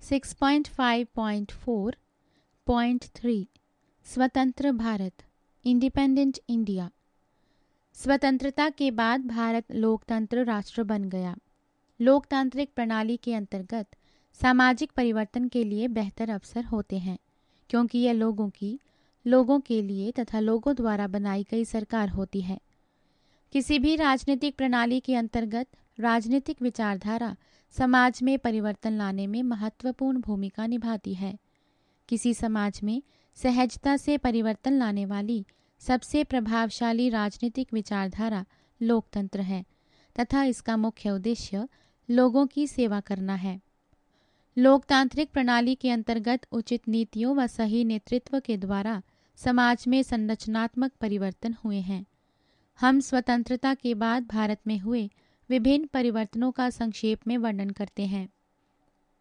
6.5.4.3 स्वतंत्र Bharat, independent India. स्वतंत्रता के बाद भारत लोकतंत्र राष्ट्र बन गया। लोकतांत्रिक प्रणाली के अंतर्गत सामाजिक परिवर्तन के लिए बेहतर अवसर होते हैं, क्योंकि यह लोगों के लिए तथा लोगों द्वारा बनाई गई सरकार होती है। किसी भी राजनीतिक प्रणाली के अंतर्गत राजनीतिक विचारधारा समाज में परिवर्तन लाने में महत्वपूर्ण भूमिका निभाती है। किसी समाज में सहजता से परिवर्तन लाने वाली सबसे प्रभावशाली राजनीतिक विचारधारा लोकतंत्र है तथा इसका मुख्य उद्देश्य लोगों की सेवा करना है। लोकतांत्रिक प्रणाली के अंतर्गत उचित नीतियों व सही नेतृत्व के द्वारा समाज में संरचनात्मक परिवर्तन हुए हैं। हम स्वतंत्रता के बाद भारत में हुए विभिन्न परिवर्तनों का संक्षेप में वर्णन करते हैं।